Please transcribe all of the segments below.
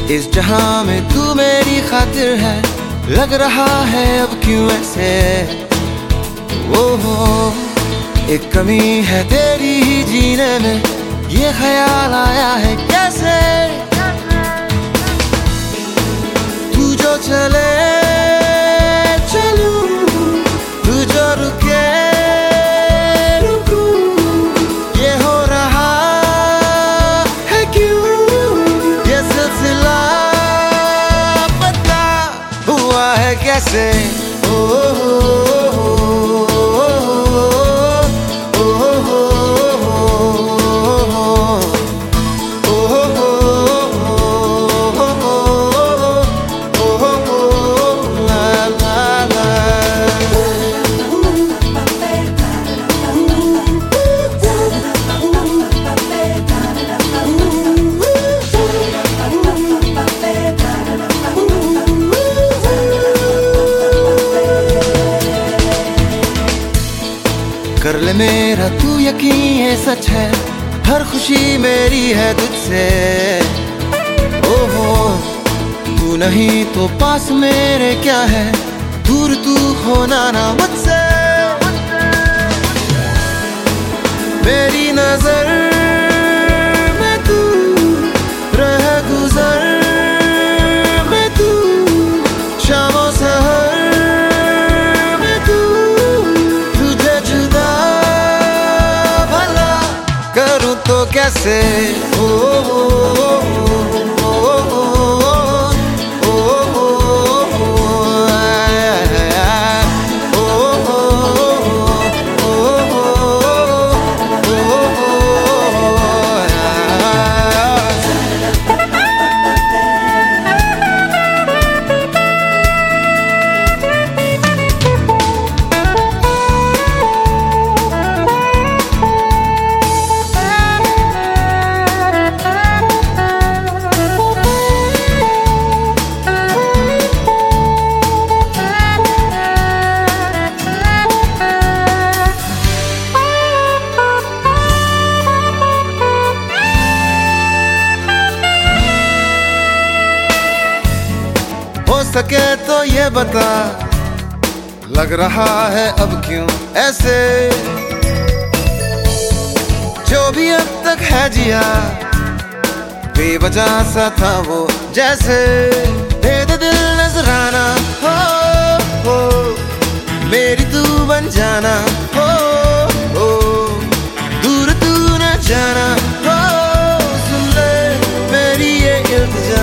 इस जहां में तू मेरी खातिर है, लग रहा है अब क्यों ऐसे। ओहो एक कमी है तेरी ही जीने में, ये ख्याल आया है कैसे। तू जो चले चलूं, तू जो रुके रुकूं, ये हो रहा है क्यों, ये सिलसिला पता हुआ है कैसे। कर ले मेरा तू यकीन, ये सच है, हर खुशी मेरी है तुझसे। ओहो तू नहीं तो पास मेरे क्या है, दूर तू होना ना मुझसे। मेरी नजर में तू रह गुजर में तू, शामों सहर तो कैसे। हो सके तो ये बता, लग रहा है अब क्यों ऐसे। जो भी अब तक है जिया, बेवजह सा था वो जैसे। दे दे दिल नजराना हो, मेरी तू बन जाना हो, दूर तू न जाना हो। सुन ले मेरी ये इल्तिजा,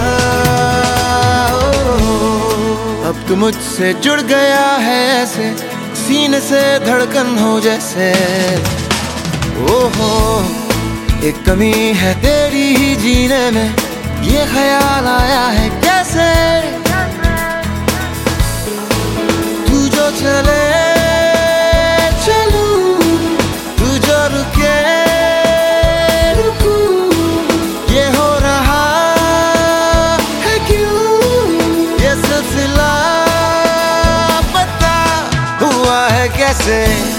अब तू मुझसे जुड़ गया है ऐसे, सीने से धड़कन हो जैसे। ओहो एक कमी है तेरी ही जीने में, ये ख्याल आया है कैसे। तू जो चले चलूं, तू जो रुके रुकूं, ये हो रहा है क्यों, ये सिलसिला कैसे।